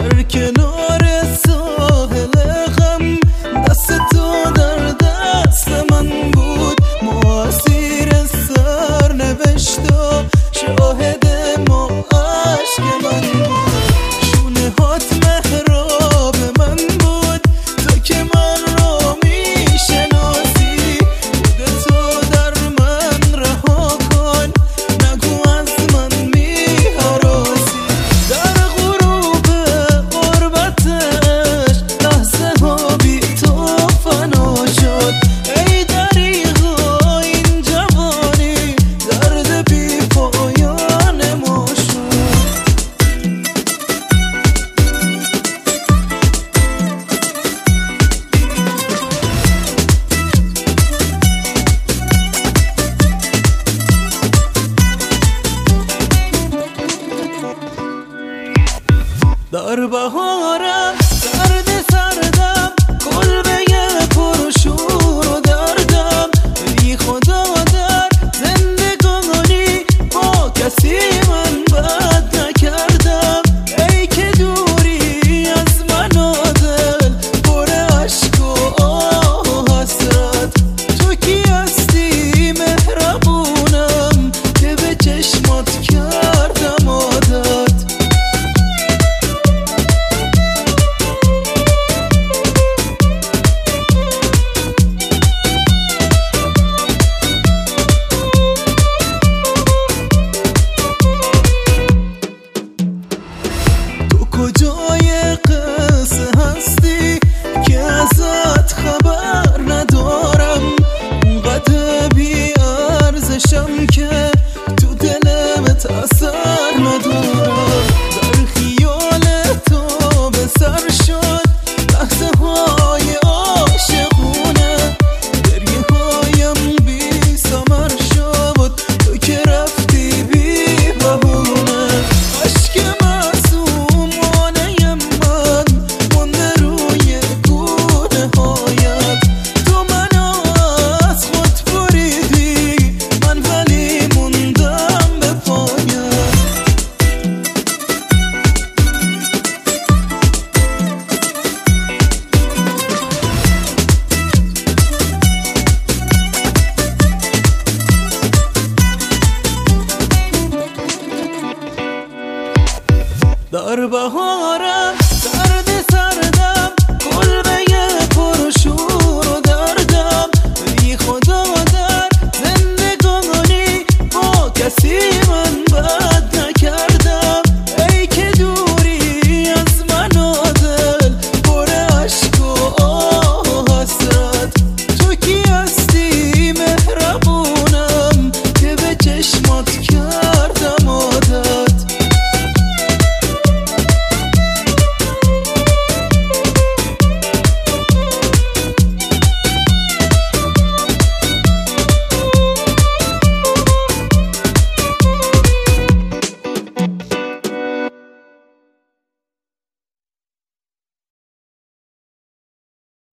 در کنار ساحل غم، دست تو در دست من بود. مواسیر سرنوشت شاهد ما عشق من بود. شونه هات محراب من بود، تو که من را میشناسی. خود تو در من رها کن، نگو از من میهراسی. در غروب غربتش لحظه ها بی تو فنا شد. ای دریغا این جوانی درد بی پایان ما شد. در بهارم سرد سردم، کلبه پرشور و دردم. ای خدا در زندگانی با کسی من بد نکردم. ای که دوری از من و دل پر اشک و آه و حسرت. تو کی هستی مهربونم که به چشمات کردم عادت. کجای قصه هستی که ازت خبر ندارم؟ اونقدر بی ارزشم که تو دلمت اثر ندارم. در خیال تو به سر شد لحظه های عاشقونه. گریه هایم بی ثمر شد، تو که رفتی بی بهونه. عشق در بهارم